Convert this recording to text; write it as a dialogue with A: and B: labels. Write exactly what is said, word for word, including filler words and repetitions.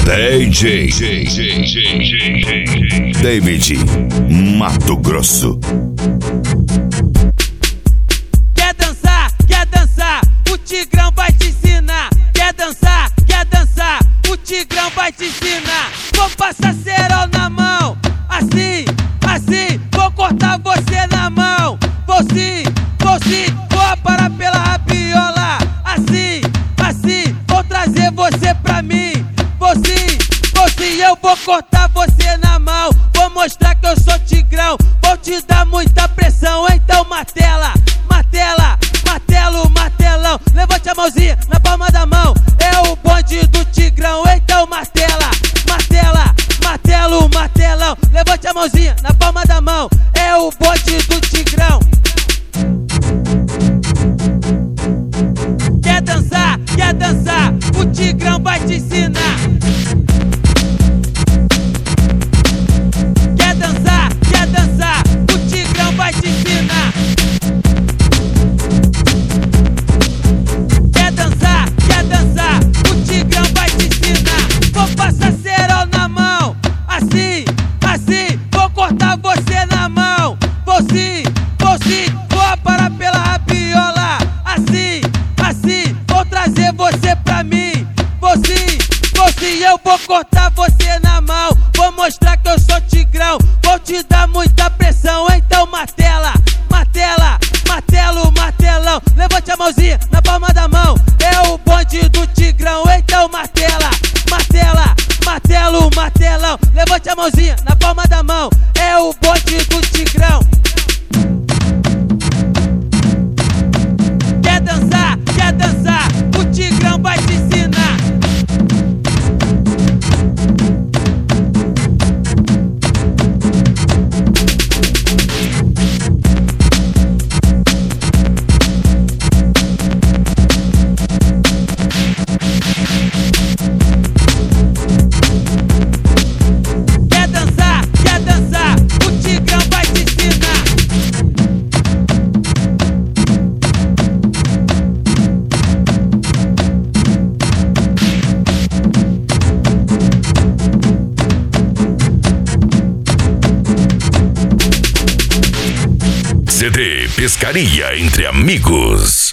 A: D J David Mato Grosso.
B: Quer dançar, quer dançar, o Tigrão vai te ensinar. Quer dançar, quer dançar, o Tigrão vai te ensinar. Vou passar cerol na mão, assim, assim, vou cortar você na mão. Vou sim, vou sim, vou parar pela rabiola. Assim, assim, vou trazer você pra mim. Vou sim, vou sim, eu vou cortar você na mão. Vou mostrar que eu sou Tigrão, vou te dar muita pressão. Então martela, martela, martelo, martelão. Levante a mãozinha na palma da mão, é o bonde do Tigrão. Então martela, martela, martelo, martelão. Levante a mãozinha na palma da mão, é o bonde do Tigrão. Quer dançar, quer dançar, o Tigrão vai te ensinar. Quer dançar, quer dançar, o Tigrão vai te ensinar. Quer dançar, quer dançar, o Tigrão vai te ensinar. Vou passar cerol na mão, assim, assim, vou cortar você na mão. Vou sim, vou sim, vou parar pela rabiola. Assim, assim, vou trazer você pra mim. Vou sim, vou sim, eu vou cortar você na mão. Vou mostrar que eu sou Tigrão, vou te dar muita pressão. Então martela, martela, martelo, martelão. Levante a mãozinha na palma da mão, é o bonde do Tigrão. Então martela, martela, martelo, martelão. Levante a mãozinha na palma da mão, é o bonde do Tigrão. Quer dançar, quer dançar, o Tigrão vai te ensinar. Quer dançar, quer dançar, o Tigrão vai te ensinar.
A: C D Pescaria Entre Amigos.